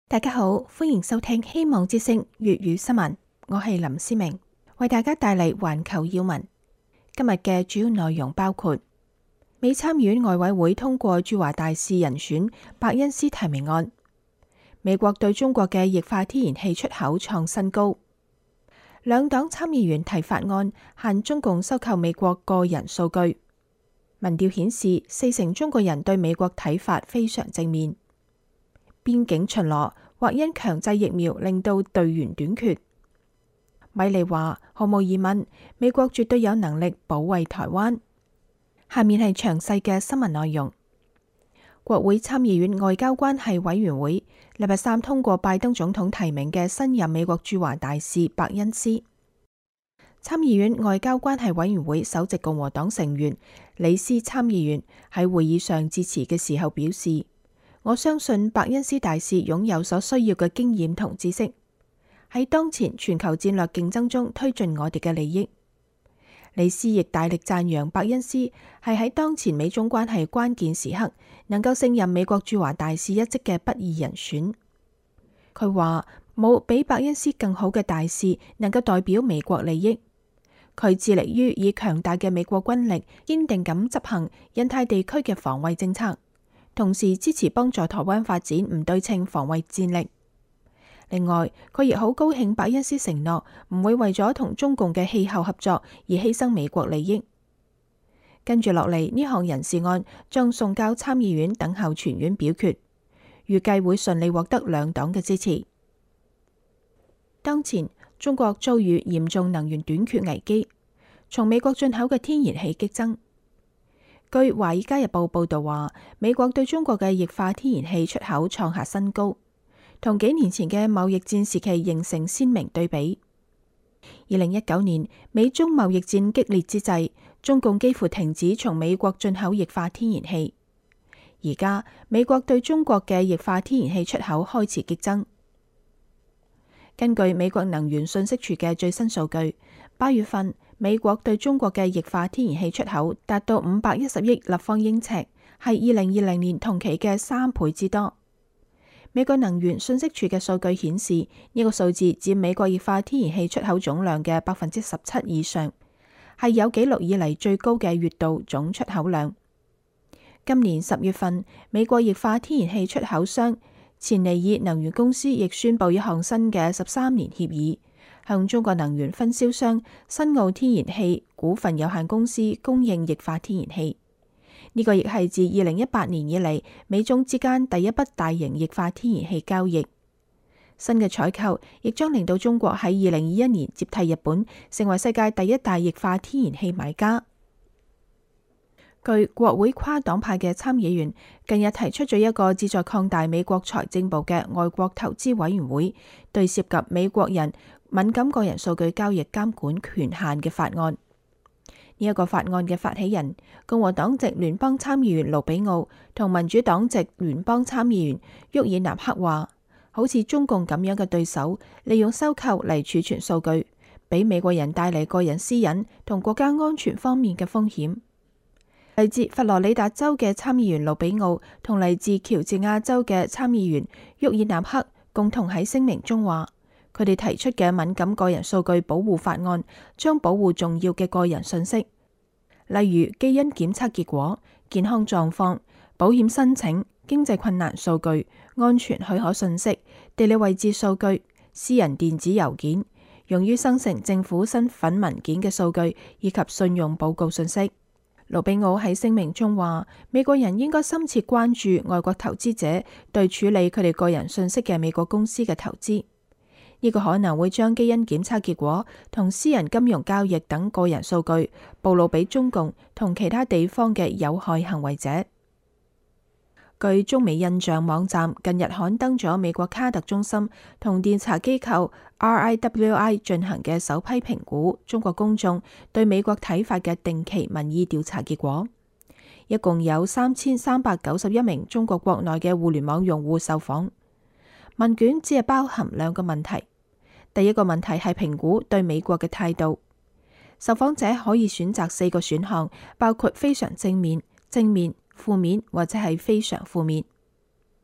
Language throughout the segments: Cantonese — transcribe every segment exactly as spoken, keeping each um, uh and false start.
大家好，歡迎收聽希望之聲粵語新聞，我係林思明，為大家帶嚟環球要聞。今日嘅主要內容包括：美參議院外委會通過駐華大使人選伯恩斯提名案；美國對中國嘅液化天然氣出口創新高；兩黨參議員提法案限中共收購美國個人數據；民調顯示四成中國人對美國睇法非常正面。邊境巡邏或因強制疫苗令到隊員短缺。米利話：毫無疑問，美國絕對有能力保衛台灣。下面係詳細嘅新聞內容。國會參議院外交關係委員會禮拜三通過拜登總統提名嘅新任美國駐華大使伯恩斯。參議院外交關係委員會首席共和黨成員李斯參議員喺會議上致辭嘅時候表示：我相信伯恩斯大使擁有所需要嘅經驗同知識，喺當前全球戰略競爭中推進我哋嘅利益。李斯亦大力讚揚伯恩斯係喺當前美中關係關鍵時刻能夠勝任美國駐華大使一職嘅不二人選。佢話冇比伯恩斯更好嘅大使能夠代表美國利益。佢致力於以強大嘅美國軍力堅定咁執行印太地區嘅防衛政策，同時支持幫助台灣發展唔對稱防衛戰力。另外，佢亦好高興伯恩斯承諾唔會為咗同中共嘅氣候合作而犧牲美國利益。跟住落嚟，呢項人事案將送交參議院等候全院表決，預計會順利獲得兩黨嘅支持。當前中國遭遇嚴重能源短缺危機，從美國進口嘅天然氣激增。據《華爾街日報》報道話，美國對中國嘅液化天然氣出口創下新高，同幾年前嘅貿易戰時期形成鮮明對比。二零一九年美中貿易戰激烈之際，中共幾乎停止從美國進口液化天然氣。而家美國對中國嘅液化天然氣出口開始激增。根據美國能源信息處嘅最新數據，八月份美國對中國嘅液化天然氣出口達到五百一十億立方英尺，係二零二零年同期嘅三倍之多。美國能源信息處嘅數據顯示，呢個數字佔美國液化天然氣出口總量嘅百分之十七以上，係有紀錄以嚟最高嘅月度總出口量。今年十月份，美國液化天然氣出口商錢尼爾能源公司亦宣布一項新嘅十三年協議，向中國能源分銷商新奧天然氣股份有限公司供應液化天然氣。呢、這個亦係自二零一八年以嚟美中之間第一筆大型液化天然氣交易。新嘅採購亦將令到中國喺二零二一年接替日本，成為世界第一大液化天然氣買家。據國會跨黨派嘅參議員近日提出咗一個旨在擴大美國財政部嘅外國投資委員會對涉及美國人敏感個人數據交易監管權限嘅法案。呢、這、一個法案嘅發起人共和黨籍聯邦參議員盧比奧同民主黨籍聯邦參議員沃爾納克話，好似中共咁樣嘅對手利用收購嚟儲存數據，俾美國人帶嚟個人私隱同國家安全方面嘅風險。嚟自佛羅里達州嘅參議員盧比奧同嚟自喬治亞州嘅參議員沃爾納克共同喺聲明中話，佢哋提出嘅敏感個人數據保護法案將保護重要嘅個人信息，例如基因檢測結果、健康狀況、保險申請、經濟困難數據、安全許可信息、地理位置數據、私人電子郵件、用於生成政府身份文件嘅數據以及信用報告信息。盧比奧喺聲明中話，美國人應該深切關注外國投資者對處理佢哋個人信息嘅美國公司嘅投資。呢、這個可能會將基因檢測結果同私人金融交易等個人數據暴露俾中共同其他地方嘅有害行為者。據中美印象網站近日刊登咗美國卡特中心同調查機構 R I W I 進行嘅首批評估中國公眾對美國睇法嘅定期民意調查結果，一共有三千三百九十一名中國國內嘅互聯網用戶受訪。問卷只係包含兩個問題，第一個問題係評估對美國嘅態度，受訪者可以選擇四個選項，包括非常正面、正面、負面或者係非常負面。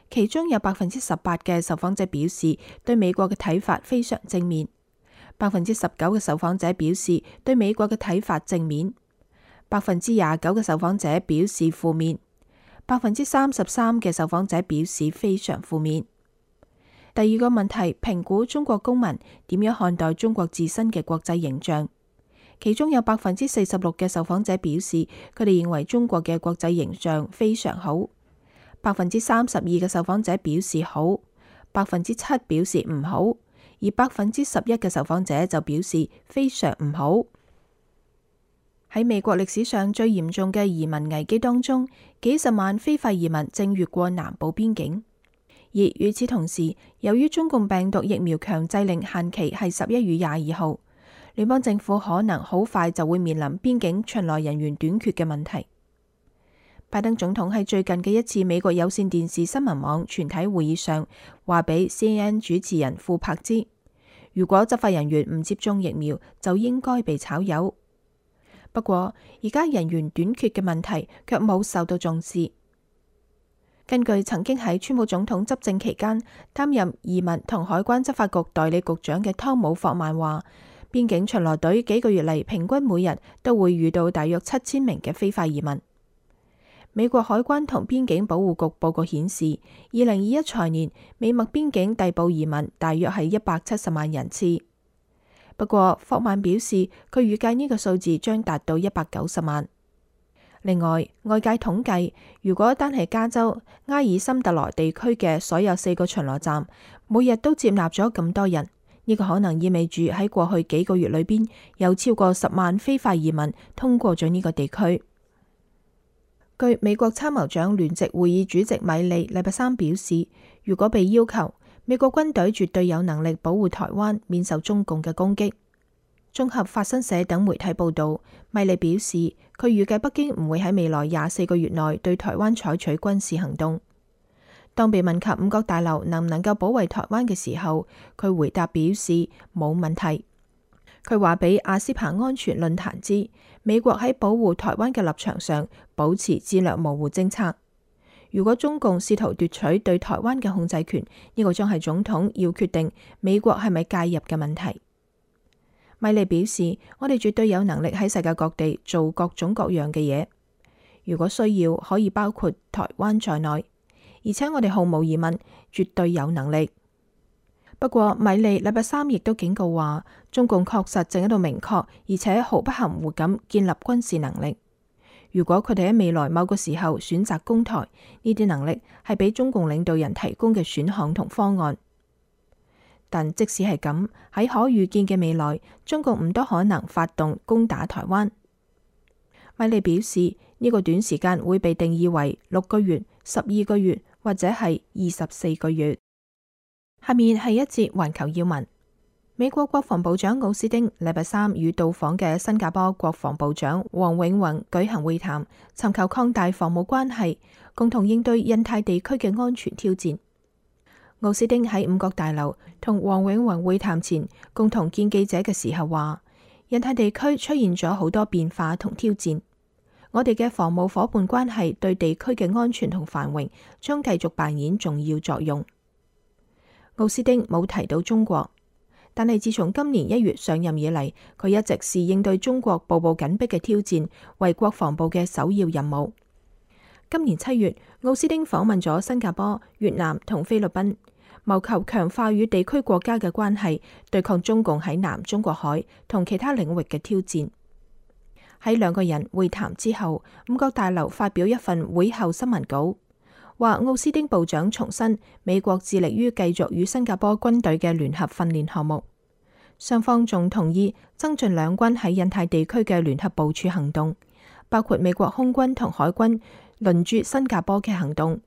其中有百分之十八嘅受訪者表示對美國嘅睇法非常正面，百分之十九嘅受訪者表示對美國嘅睇法正面，百分之廿九嘅受訪者表示負面，百分之三十三嘅受訪者表示非常負面。第二個問題，評估中國公民點樣看待中國自身嘅國際形象。其中有百分之四十六嘅受訪者表示，佢哋認為中國嘅國際形象非常好。百分之三十二嘅受訪者表示好，百分之七表示唔好，而百分之十一嘅受訪者就表示非常唔好。喺美國歷史上最嚴重嘅移民危機當中，幾十萬非法移民正越過南部邊境。而與此同時，由於中共病毒疫苗強制令限期係十一月廿二號，聯邦政府可能好快就會面臨邊境巡邏人員短缺嘅問題。拜登總統喺最近嘅一次美國有線電視新聞網全體會議上，話俾 C N N 主持人庫柏知，如果執法人員唔接種疫苗，就應該被炒魷。不過，而家人員短缺嘅問題卻冇受到重視。根據曾經喺川普總統執政期間擔任移民同海關執法局代理局長嘅湯姆霍曼話，邊境巡邏隊幾個月嚟平均每日都會遇到大約七千名嘅非法移民。美國海關同邊境保護局報告顯示，二零二一財年美墨邊境逮捕移民大約係一百七十萬人次。不過，霍曼表示佢預計呢個數字將達到一百九十萬。另外，外界統計，如果單係加州埃爾森特羅地區嘅所有四個巡邏站，每日都接納咗咁多人。呢個可能意味住喺過去幾個月裏邊，有超過十萬非法移民通過咗呢個地區。據美國參謀長聯席會議主席米利禮拜三表示，如果被要求，美國軍隊絕對有能力保護台灣免受中共嘅攻擊。綜合法新社等媒體報道，米利表示，佢預計北京唔會喺未來廿四個月內對台灣採取軍事行動。當被問及五角大樓能唔能夠保衛台灣嘅時候，佢回答表示冇問題。佢話俾阿斯彭安全論壇知，美國喺保護台灣嘅立場上保持戰略模糊政策。如果中共試圖奪取對台灣嘅控制權，呢個將係總統要決定美國係咪介入嘅問題。米利表示，我哋絕對有能力喺世界各地做各種各樣嘅嘢，如果需要可以包括台灣在內。而且我哋毫無疑問，絕對有能力。不過，米利禮拜三亦都警告話，中共確實正喺度明確而且毫不含糊咁建立軍事能力。如果佢哋喺未來某個時候選擇攻台，呢啲能力係俾中共領導人提供嘅選項同方案。但即使係咁，喺可預見嘅未來，中共唔多可能發動攻打台灣。米利表示，呢個短時間會被定義為六個月、十二個月或者係二十四個月。下面係一節環球要聞。美國國防部長奧斯汀禮拜三與到訪嘅新加坡國防部長黃永宏舉行會談，尋求擴大防務關係，共同應對印太地區嘅安全挑戰。奧斯汀喺五角大樓同黃永宏會談前，共同見記者嘅時候話，印太地區出現咗好多變化同挑戰，我哋嘅防務夥伴關係對地區嘅安全同繁榮將繼續扮演重要作用。奧斯汀冇提到中國，但係自從今年一月上任以嚟，佢一直視應對中國步步緊逼嘅挑戰為國防部嘅首要任務。今年七月，奧斯汀訪問咗新加坡、越南同菲律賓，謀求強化與地區國家嘅關係，對抗中共喺南中國海同其他領域嘅挑戰。喺兩個人會談之後，五角大樓發表一份會後新聞稿，話奧斯汀部長重申美國致力於繼續與新加坡軍隊嘅聯合訓練項目，雙方仲同意增進兩軍喺印太地區嘅聯合部署行動，包括美國空軍同海軍輪駐新加坡嘅行動。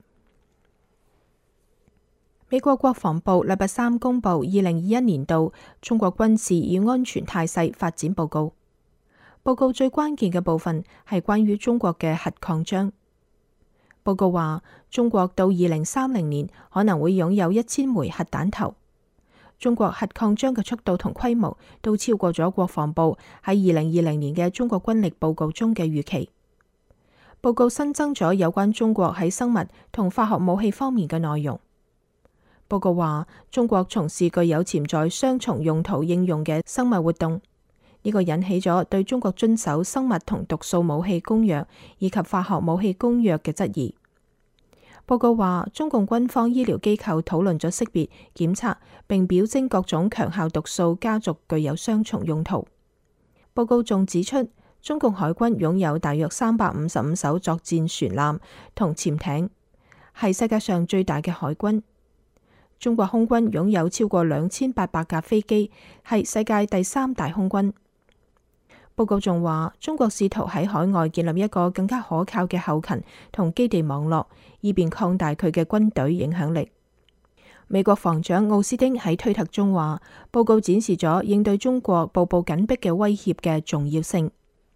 美國國防部禮拜三公布二零二一年度中國軍事與安全態勢發展報告。報告最關鍵嘅部分係關於中國嘅核擴張。報告話，中國到二零三零年可能會擁有一千枚核彈頭。中國核擴張嘅速度同規模都超過咗國防部喺二零二零年嘅中國軍力報告中嘅預期。 報告新增咗有關中國喺生物同化學武器方面嘅內容。報告話，中國從事具有潛在雙重用途應用嘅生物活動，呢個引起咗對中國遵守生物同毒素武器公約以及化學武器公約嘅質疑。報告話，中共軍方醫療機構討論咗識別、檢測並表徵各種強效毒素家族具有雙重用途。報告仲指出，中共海軍擁有大約三百五十五艘作戰船艦同潛艇，係世界上最大嘅海軍。中國空軍擁有超過兩千八百架飛機，係世界第三大空軍。報告仲話，中國試圖喺海外建立一個更加可靠嘅後勤同基地網絡，以便擴大佢嘅軍隊影響力。美國防長奧斯汀喺推特中話，報告展示咗應對中國步步緊逼嘅威脅嘅重要性。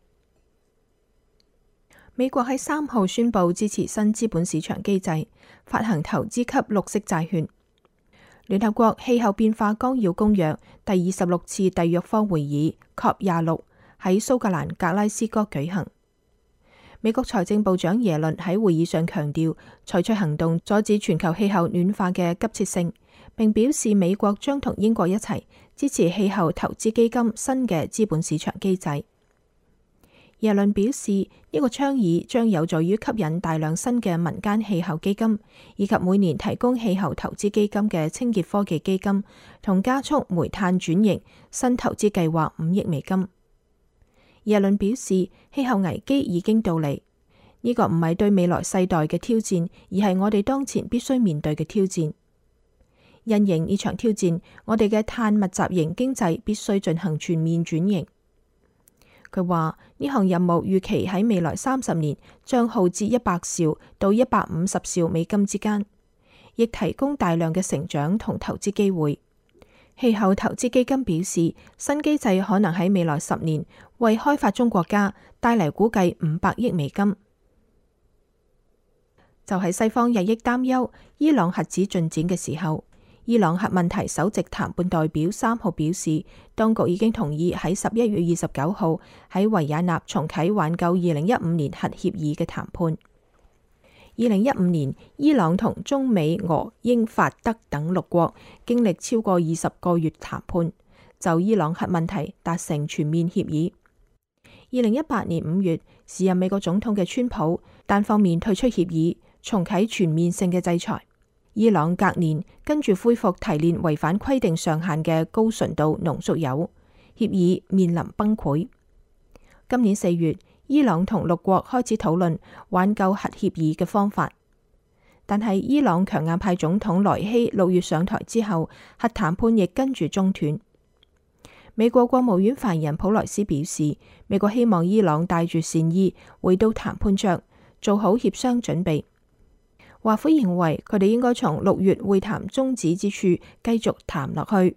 美國喺三號宣布支持新資本市場機制，發行投資級綠色債券。聯合國氣候變化綱要公約第二十六次締約方會議 C O P 廿六喺蘇格蘭格拉斯哥舉行。美國財政部長耶倫喺會議上強調，採取行動阻止全球氣候暖化嘅急切性，並表示美國將同英國一齊支持氣候投資基金新嘅資本市場機制。耶倫表示，呢個倡議將有助於吸引大量新嘅民間氣候基金，以及每年提供氣候投資基金嘅清潔科技基金，同加速煤炭轉型新投資計劃五億美金。耶倫表示，氣候危機已經到嚟，呢個唔係對未來世代嘅挑戰，而係我哋當前必須面對嘅挑戰。因應呢場挑戰，我哋嘅碳密集型經濟必須進行全面轉型。佢話呢項任務預期喺未來三十年將耗資一百兆到一百五十兆美金之間，亦提供大量嘅成長同投資機會。氣候投資基金表示，新機制可能喺未來十年為開發中國家帶嚟估計五百億美金。就喺西方日益擔憂伊朗核子進展嘅時候，伊朗核問題首席談判代表三號表示，當局已經同意喺十一月二十九號喺維也納重啟挽救二零一五年核協議嘅談判。二零一五年，伊朗同中美俄英法德等六國經歷超過二十個月談判，就伊朗核問題達成全面協議。二零一八年五月，時任美國總統嘅川普單方面退出協議，重啟全面性嘅制裁。伊朗隔年跟住恢復提煉違反規定上限嘅高純度濃縮鈾，協議面臨崩潰。今年四月，伊朗同六國開始討論挽救核協議嘅方法，但係伊朗強硬派總統萊希六月上台之後，核談判亦跟住中斷。美國國務院發言人普萊斯表示，美國希望伊朗帶住善意回到談判桌，做好協商準備。華府認為佢哋應該從六月會談終止之處繼續談落去。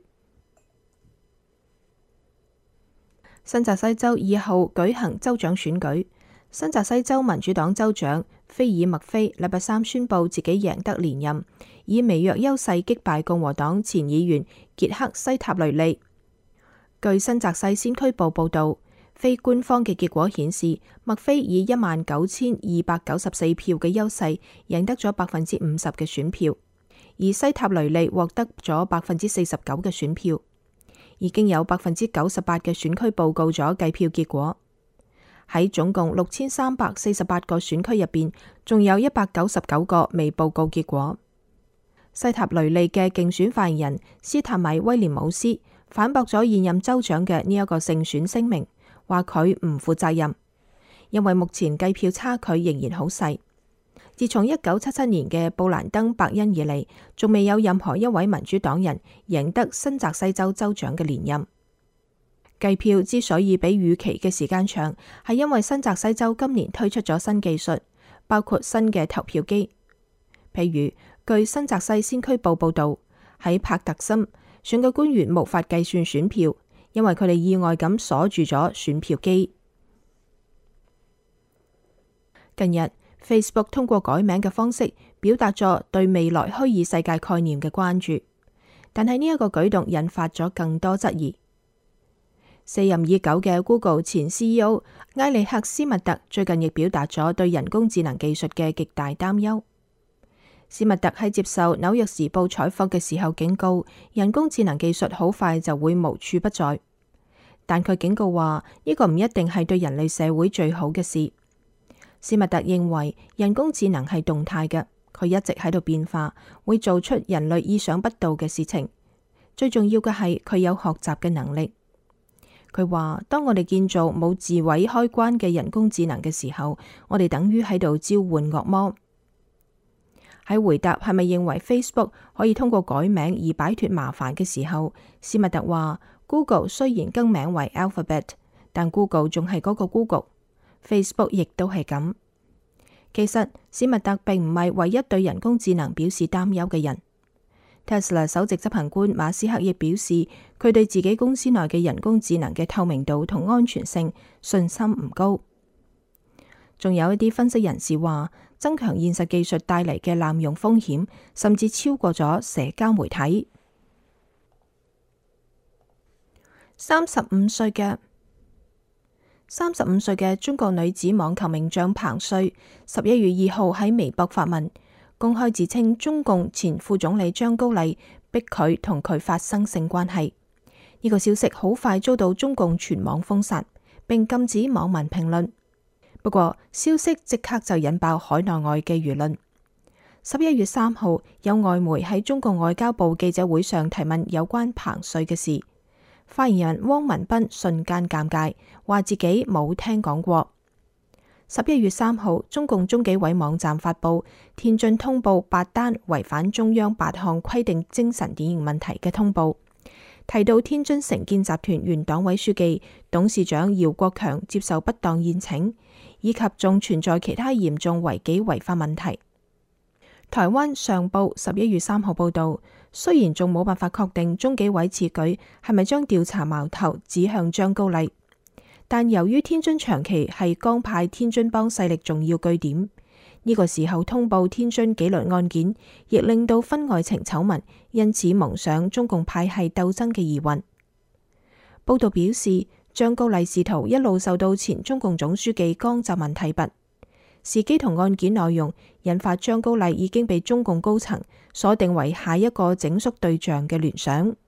新澤西州二號舉行州長選舉，新澤西州民主黨州長菲爾麥菲禮拜三宣布自己贏得連任，以微弱優勢擊敗共和黨前議員傑克西塔雷利。據新澤西先驅報報道，非官方嘅結果顯示，麥菲以一萬九千二百九十四票嘅優勢贏得咗百分之五十嘅選票，而西塔雷利獲得咗百分之四十九嘅選票。已經有百分之九十八嘅選區報告咗計票結果。喺總共六千三百四十八個選區入邊，仲有一百九十九個未報告結果。西塔雷利嘅競選發言人斯塔米威廉姆斯反駁咗現任州長嘅呢一個勝選聲明，話佢唔負責任，因為目前計票差距仍然好細。自從一九七七年嘅布蘭登伯恩以嚟，仲未有任何一位民主黨人贏得新澤西州州長嘅連任。計票之所以比預期嘅時間長，係因為新澤西州今年推出咗新技術，包括新嘅投票機。譬如，據新澤西先驅報報道，喺帕特森，選舉官員無法計算選票，因為佢哋意外咁鎖住咗選票機。近日Facebook 通過改名嘅方式表達咗對未來虛擬世界概念嘅關注，但係呢一個舉動引發咗更多質疑。 卸任已久嘅 Google 前 C E O 埃里克斯密特最近亦表達咗對人工智能技術嘅極大擔憂。斯密特喺接受紐約時報採訪嘅時候警告，人工智能技術好快就會無處不在。但佢警告話，呢個唔一定係對人類社會最好嘅事。斯密特認為人工智能係動態嘅，佢一直喺度變化，會做出人類意想不到嘅事情。最重要嘅係佢有學習嘅能力。佢話，當我哋建造冇自毀開關嘅人工智能嘅時候，我哋等於喺度召喚惡魔。喺回答係咪認為 Facebook 可以通過改名而擺脫麻煩嘅時候，斯密特話 Google 雖然更名為 Alphabet， 但 Google 仲係嗰個 Google，Facebook 亦都係咁。其實斯密特並唔係唯一對人工智能表示擔憂嘅人。Tesla 首席執行官馬斯克亦表示，佢對自己公司內嘅人工智能嘅透明度同安全性信心唔高。仲有一啲分析人士話，增強現實技術帶嚟嘅濫用風險，甚至超過咗社交媒體。三十五歲嘅三十五歲嘅中國女子網球名將彭帥，十一月二號喺微博發文，公開自稱中共前副總理張高麗逼佢同佢發生性關係。呢個消息好快遭到中共全網封殺，並禁止網民評論。不過消息即刻就引爆海內外嘅輿論。十一月三號，有外媒喺中國外交部記者會上提問有關彭帥嘅事，發言人汪文斌瞬間尷尬，話自己冇聽講過。十一月三號，中共中紀委網站發布天津通報八單違反中央八項規定精神典型問題嘅通報，提到天津城建集團原黨委書記、董事長姚國強接受不當宴請，以及仲存在其他嚴重違紀違法問題。台灣上報十一月三號報道，雖然仲冇辦法確定中紀委此舉係咪將調查矛頭指向張高麗，但由於天津長期係江派天津幫勢力重要據點，呢個時候通報天津紀律案件，亦令到婚外情醜聞因此蒙上中共派系鬥爭嘅疑雲。報道表示，張高麗仕途一路受到前中共總書記江澤民提拔，時機同案件內容引發張高麗已經被中共高層鎖定為下一個整肅對象嘅聯想。